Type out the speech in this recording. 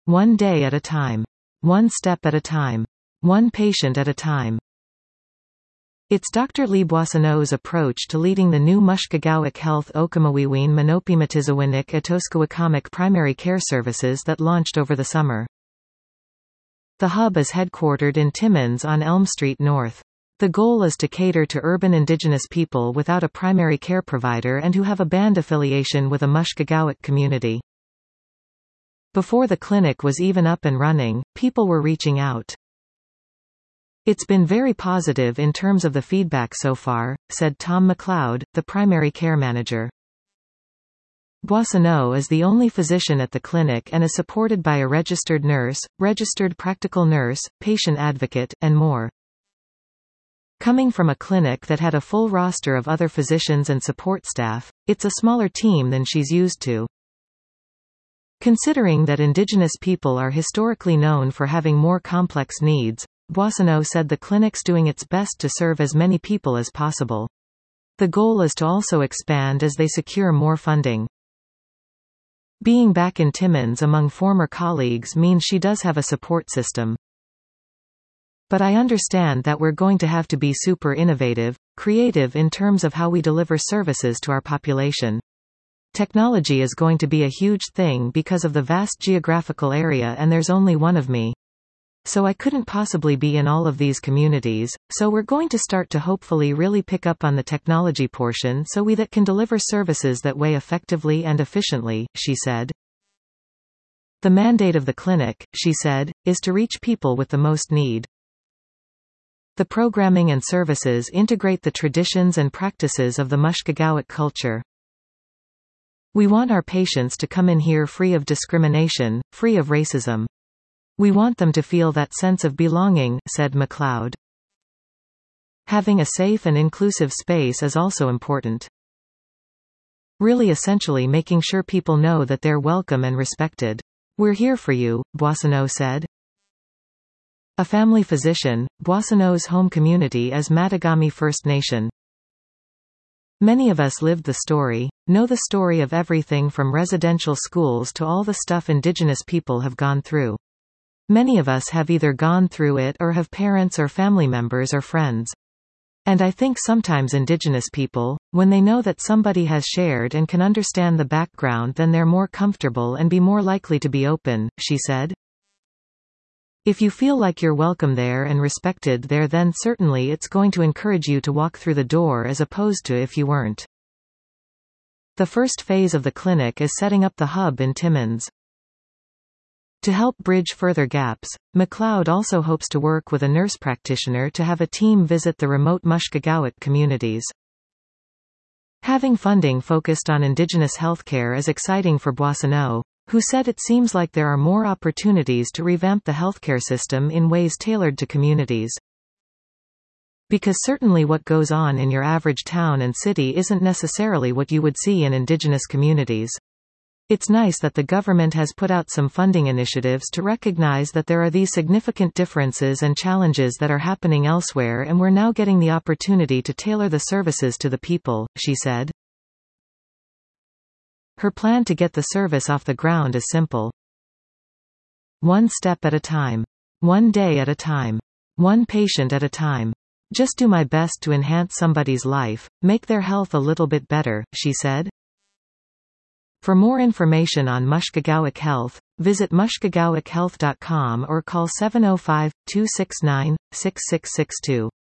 One day at a time. One step at a time. One patient at a time. It's Dr. Lee Boissonneau's approach to leading the new Mushkegowuk Health Okamawiwin Manopimatizawinik Atoskawakamak primary care services that launched over the summer. The hub is headquartered in Timmins on Elm Street North. The goal is to cater to urban indigenous people without a primary care provider and who have a band affiliation with a Mushkegowuk community. Before the clinic was even up and running, people were reaching out. It's been very positive in terms of the feedback so far, said Tom McLeod, the primary care manager. Boissonneau is the only physician at the clinic and is supported by a registered nurse, registered practical nurse, patient advocate, and more. Coming from a clinic that had a full roster of other physicians and support staff, it's a smaller team than she's used to. Considering that indigenous people are historically known for having more complex needs, Boissonneau said the clinic's doing its best to serve as many people as possible. The goal is to also expand as they secure more funding. Being back in Timmins among former colleagues means she does have a support system. But I understand that we're going to have to be super innovative, creative in terms of how we deliver services to our population. Technology is going to be a huge thing because of the vast geographical area and there's only one of me. So I couldn't possibly be in all of these communities, so we're going to start to hopefully really pick up on the technology portion so we that can deliver services that way effectively and efficiently, she said. The mandate of the clinic, she said, is to reach people with the most need. The programming and services integrate the traditions and practices of the Mushkegowuk culture. We want our patients to come in here free of discrimination, free of racism. We want them to feel that sense of belonging, said McLeod. Having a safe and inclusive space is also important. Really essentially making sure people know that they're welcome and respected. We're here for you, Boissonneau said. A family physician, Boissonneau's home community is Matagami First Nation. Many of us lived the story, know the story of everything from residential schools to all the stuff indigenous people have gone through. Many of us have either gone through it or have parents or family members or friends. And I think sometimes indigenous people, when they know that somebody has shared and can understand the background, then they're more comfortable and be more likely to be open, she said. If you feel like you're welcome there and respected there, then certainly it's going to encourage you to walk through the door as opposed to if you weren't. The first phase of the clinic is setting up the hub in Timmins. To help bridge further gaps, McLeod also hopes to work with a nurse practitioner to have a team visit the remote Mushkegowuk communities. Having funding focused on indigenous healthcare is exciting for Boissonneau, who said it seems like there are more opportunities to revamp the healthcare system in ways tailored to communities. Because certainly what goes on in your average town and city isn't necessarily what you would see in indigenous communities. It's nice that the government has put out some funding initiatives to recognize that there are these significant differences and challenges that are happening elsewhere, and we're now getting the opportunity to tailor the services to the people, she said. Her plan to get the service off the ground is simple. One step at a time. One day at a time. One patient at a time. Just do my best to enhance somebody's life, make their health a little bit better, she said. For more information on Mushkegowuk Health, visit mushkegowukhealth.com or call 705-269-6662.